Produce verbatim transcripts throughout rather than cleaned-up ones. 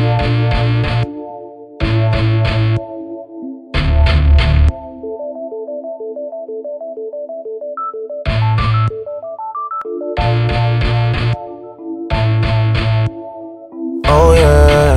Oh yeah,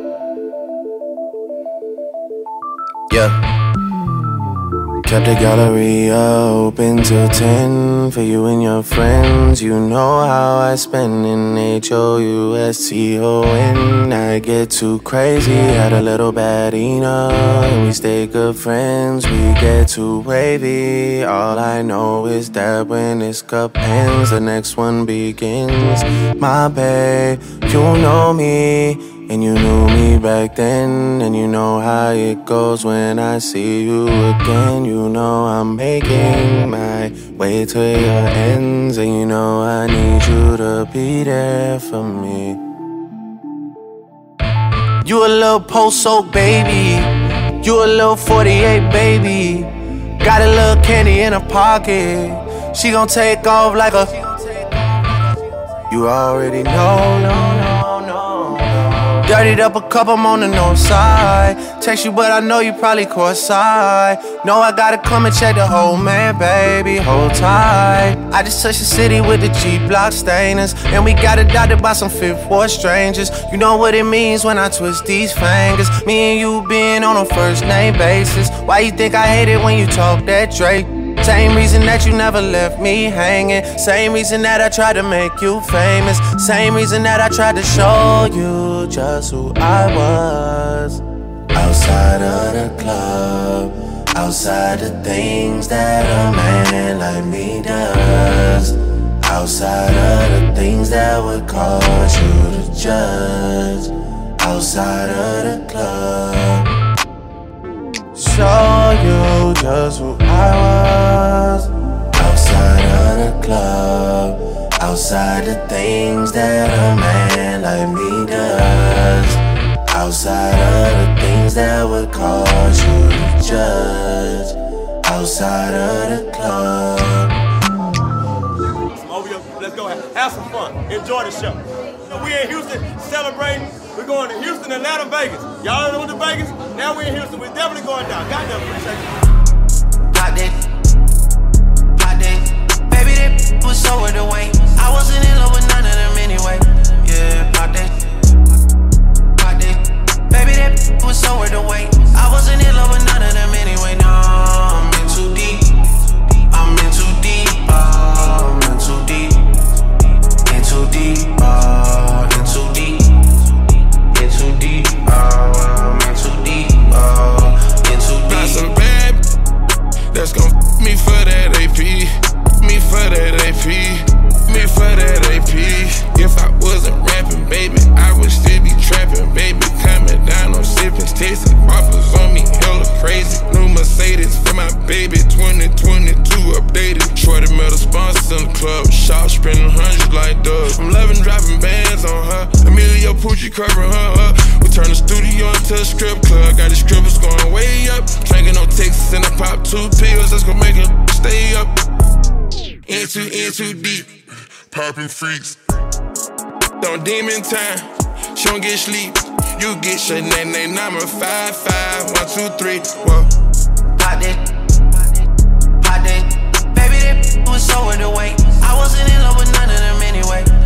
yeah. Kept the gallery open till ten for you and your friends. You know how I spend in H O U S T O N. I get too crazy, had a little bad enough, and we stay good friends. We get too wavy. All I know is that when this cup ends, the next one begins. My babe, you know me, and you knew me back then, and you know how it goes when I see you again. You know I'm making my way to your ends, and you know I need you to be there for me. You a little post-soak baby, you a little forty-eight baby. Got a little candy in her pocket, she gon' take off like a... You already know, no, no, no. Dirtied up a cup, I'm on the north side. Text you, but I know you probably caught side. Know I gotta come and check the whole man, baby, hold tight. I just touched the city with the G-Block stainers, and we got adopted by some fifth ward strangers. You know what it means when I twist these fingers. Me and you being on a first name basis. Why you think I hate it when you talk that Drake? Same reason that you never left me hanging. Same reason that I tried to make you famous. Same reason that I tried to show you just who I was. Outside of the club, outside the things that a man like me does. Outside of the things that would cause you to judge. Outside of the club, show you just who I was. Outside of the club, outside the things that a man like me does. Outside of the things that would cause you to judge. Outside of the club. Over here, let's go have, have some fun. Enjoy the show. We in Houston celebrating. We're going to Houston, Atlanta, Vegas. Y'all know the Vegas? Now we're in Houston. We're definitely going down. Goddamn, appreciate you. Block that. Block that. Baby, that was so worth the wait. I wasn't in love with none of them anyway. Yeah, block that. Block that. Baby, that was so worth the wait. I wasn't in love with none of them anyway. No, I'm in too deep. I'm in too deep. Oh, I'm in too deep. In too deep. Oh, in too deep. In too deep. Oh, I'm in too deep. Oh, in too deep. Got some bad that's gon' f me for that A P. Me for that A P. Me for that A P. If I wasn't rapping, baby, I would still be trapping, baby. Coming down on sipping, tasting offers on me, hella crazy. New Mercedes for my baby, twenty twenty-two updated. Shorty metal sponsors in the club, shop spending hundreds like dogs. I'm loving dropping bands on her, Emilio Pucci covering her up. We turn the studio into a strip club, got the scribbles going way up. Drinking no Texas and I pop two pills, that's gonna make it stay up. In too, in too deep, popping freaks. Don't demon time, she don't get sleep. You get your name, name, number five, five, one, two, three, whoa. Pop that, pop that. Baby, that was so worth the wait. I wasn't in love with none of them anyway.